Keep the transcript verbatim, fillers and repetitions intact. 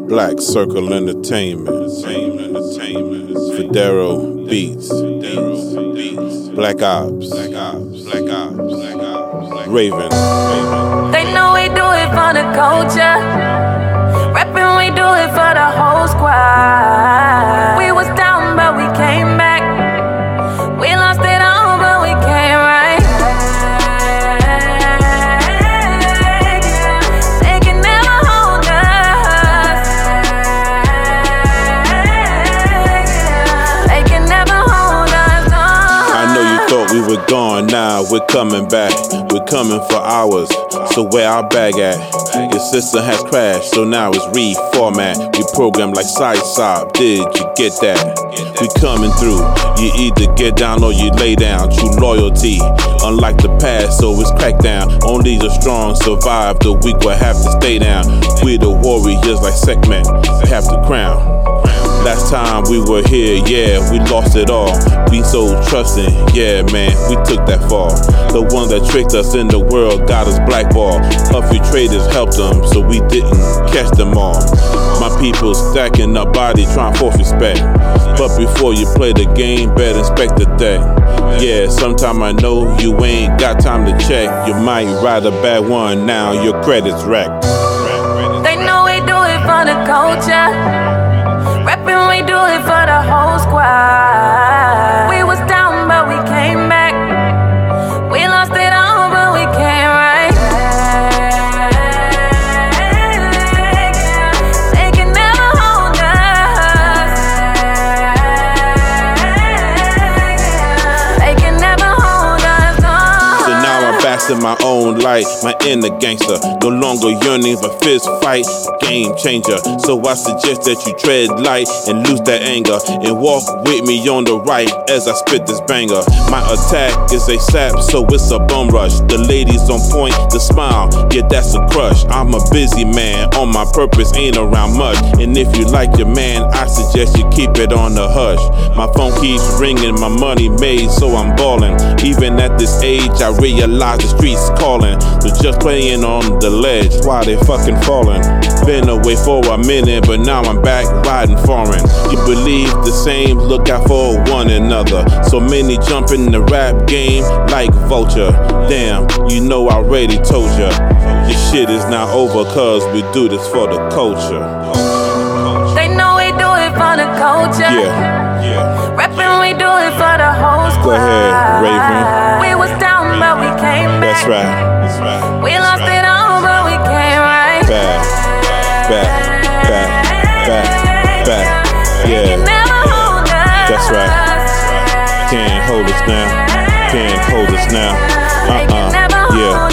Black Circle Entertainment, Federo Beats, Black Ops, Raven. They know we do it for the culture. Rapping, we do it for the whole squad. We was down, but we came back. We lost it all, but we came right. They can never hold us. They can never hold us. Oh. I know you thought we were gone, now we're coming back. We're coming for hours, so where our bag at? Your system has crashed, so now it's reformat. We program like side-sop, did you get that? We coming through, you either get down or you lay down. True loyalty, unlike the past, so it's crackdown. Only the strong survive, the weak will have to stay down. We the warriors like Sekhmet, have the crown. Last time we were here, yeah, we lost it all. We so trusting, yeah, man, we took that far. The one that tricked us in the world got us blackballed. A few traders helped them, so we didn't catch them all. My people stacking up body, trying to force respect. But before you play the game, better inspect the deck. Yeah, sometime I know you ain't got time to check. You might ride a bad one, now your credit's wrecked. They know we do it for the culture. Rapping, we do it for the whole squad. We was down, but we came back. We lost it all, but we came right. They can never hold us. They can never hold us. Oh. So now I'm back to my own light, my inner gangster. No longer yearning for fist fight, game changer. So I suggest that you tread light and lose that anger, and walk with me on the right as I spit this banger. My attack is a sap, so it's a bum rush. The ladies on point, the smile, yeah, that's a crush. I'm a busy man, on my purpose, ain't around much. And if you like your man, I suggest you keep it on the hush. My phone keeps ringing, my money made, so I'm ballin'. Even at this age, I realize the streets calling. So just playing on the ledge while they fucking falling. Been away for a minute, but now I'm back riding foreign. You believe the same, look out for one another. So many jump in the rap game like vulture. Damn, you know I already told ya. Your shit is not over, cause we do this for the culture. They know we do it for the culture. Yeah, yeah. Rapping, we do it for the whole squad. Go ahead, Raven. We was down, but we came back. That's right. That's right. We lost it all, but we came right. Back, back, back, back, back. Yeah, that's right. Can't hold us now. Can't hold us now. Uh-uh. Yeah.